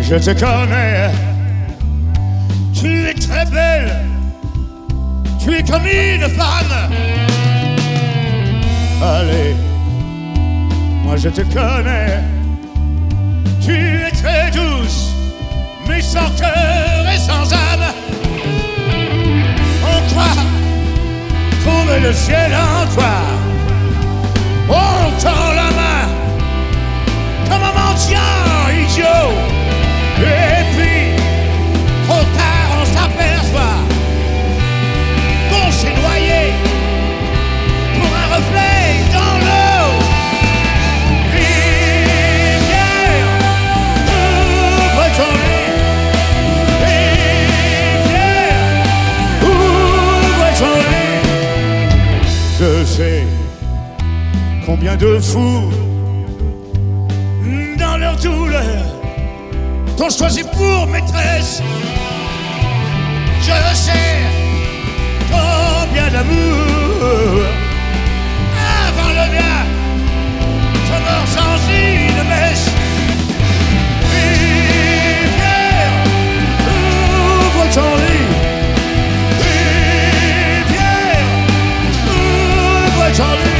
Je te connais, tu es très belle, tu es comme une femme. Allez, moi je te connais, tu es très douce, mais sans cœur et sans âme. On croit trouver le ciel en toi, on tend la main comme un mendiant idiot. Et puis, trop tard, on s'aperçoit qu'on s'est noyé pour un reflet dans l'eau. Rivière, ouvre ton lit. Rivière, ouvre ton lit. Je sais combien de fous dans leur douleur t'ont choisi pour maîtresse. Je sais combien d'amour avant le mien sont morts sans une messe. Rivière, ouvre ton lit. Rivière, ouvre ton lit.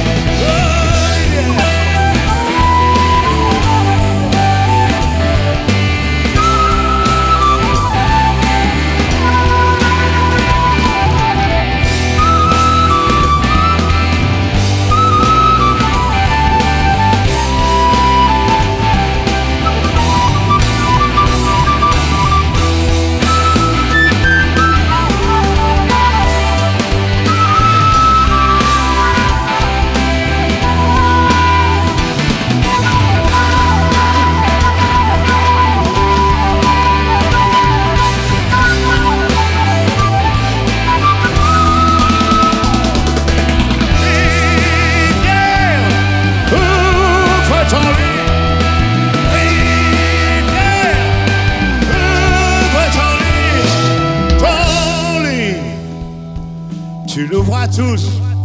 Tu le vois tous.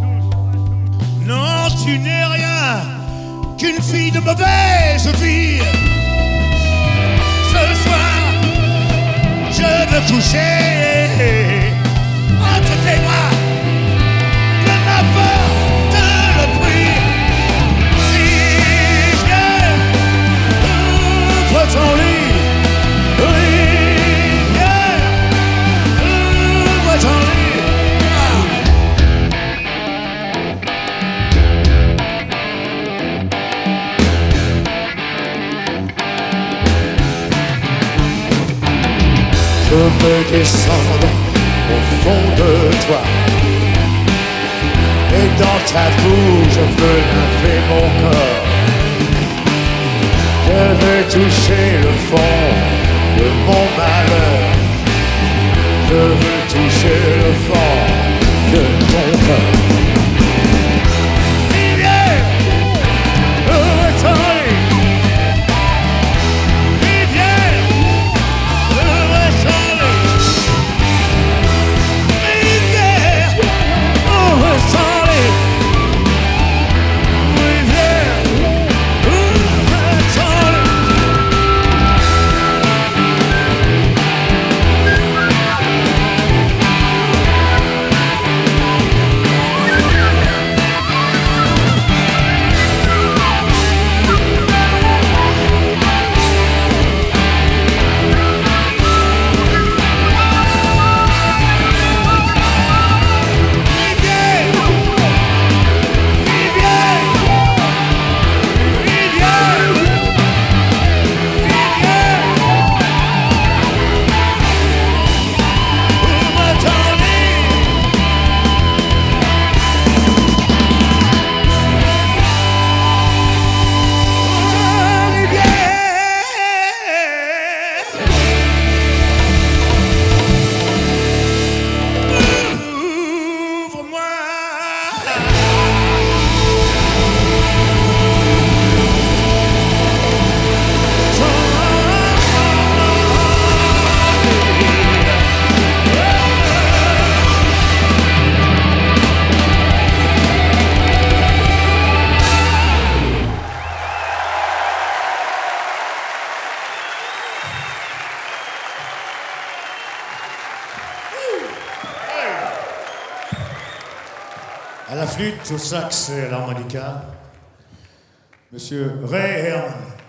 Non, tu n'es rien qu'une fille de mauvaise vie. Ce soir, je veux coucher entre tes bras. Que m'apporte le bruit. Rivière, ouvre ton lit. Rivière, ouvre ton lit. Je veux descendre au fond de toi. Et dans ta bouche, je veux laver mon corps. Je veux toucher le fond de mon malheur. Je veux toucher le fond de ton cœur. Rivière, ouvre ton lit. À la flûte, au sax et à l'harmonica, Monsieur Ray Herman.